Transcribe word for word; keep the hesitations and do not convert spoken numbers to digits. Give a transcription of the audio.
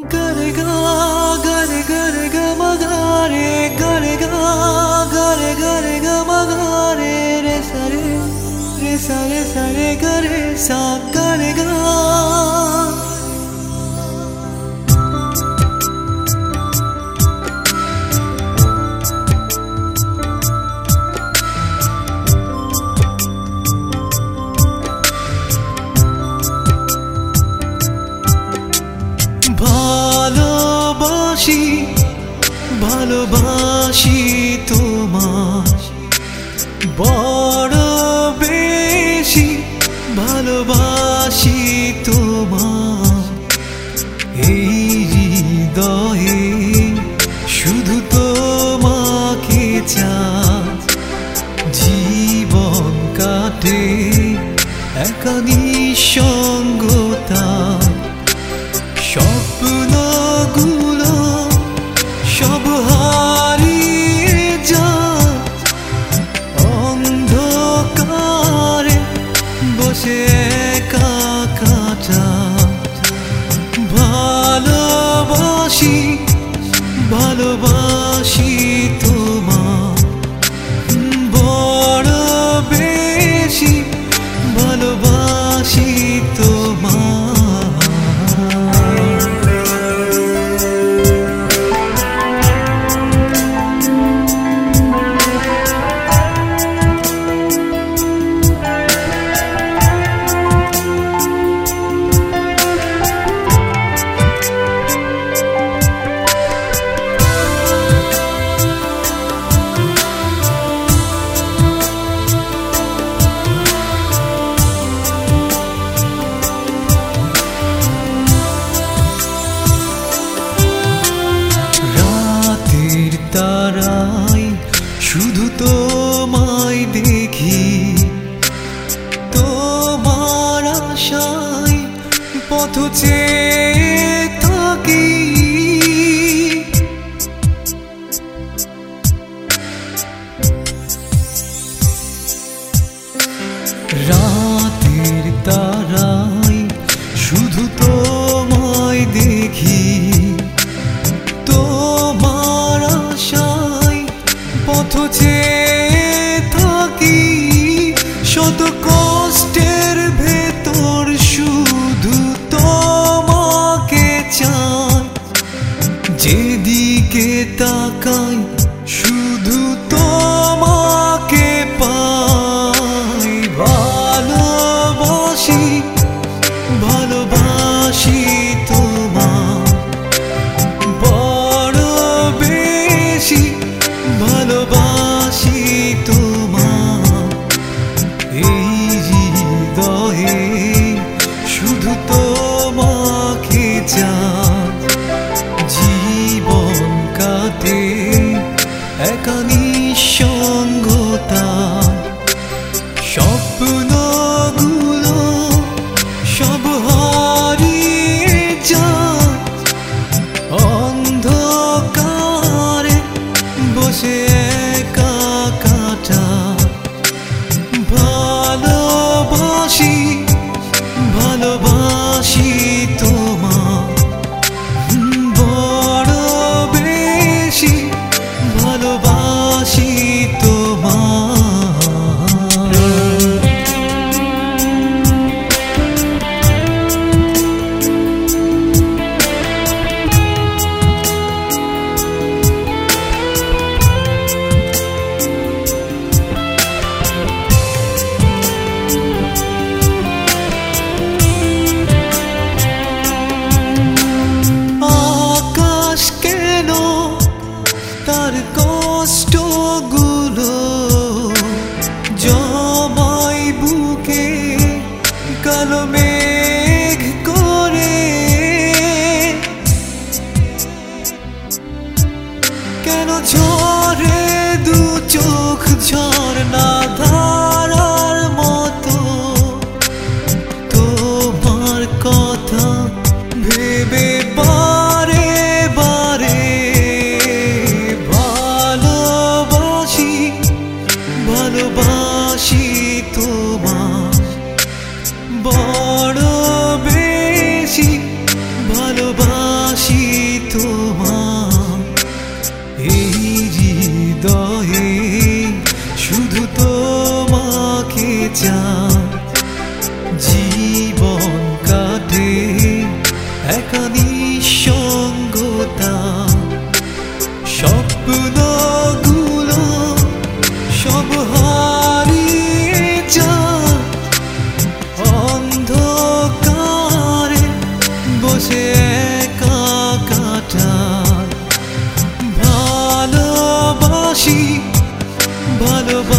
Gare ga gare gare ga magare gare ga gare gare ga magare re sa re re sa re sa re gare sa gare ga ভালোবাসি ভালোবাসি তোমায় বড় বেশি ভালোবাসি তোমায় এই হৃদয়ে শুধু তোমাকে চাই জীবন কাটে একা নিঃসঙ্গতা স্বপ্নগুলো সব হারিয়ে যায় অন্ধকারে বসে একা কাটাই ভালোবাসি ভালোবাসি তোমায় বড় বেশি ভালোবাসি তোমায় তারাই শুধু তোমায় দেখি তোমার আশায় পথ চেয়ে থাকি রাতের তারাই শুধু তোমায় দেখি পথ চেয়ে থাকি শত কষ্টের ভেতর শুধু তোমাকে চাই যেদিকে তাকাই শুধু তোমাকে পাই ভালোবাসি ভালোবাসি তোমায় বড় বেশি ভালোবাসি তোমায় এই হৃদয়ে শুধু তোমাকে চাই জীবন কাটে একা নিঃসঙ্গতা স্বপ্নগুলো সব হারিয়ে যায় অন্ধকারে বসে একা কাটাই ভালোবাসি ভালোবাসি তোমায় বড় বেশি ভালোবাসি তোমায় তার কষ্টগুলো জমাই বুকে কালো মেঘ করে কেন ঝরে দু চোখ ঝরনা ধারার মতো তোমার কথা ভেবে বারে বারে ভালোবাসি তোমায় বড় বেশি ভালোবাসি ভালোবাসি তোমার এই হৃদয়ে শুধু তোমাকে চাই জীবন কাটে একা নিঃসঙ্গতা স্বপ্নগুলো সব হারিয়ে যায় অন্ধকারে বসে একা কাটায় ভালোবাসি ভালোবাসি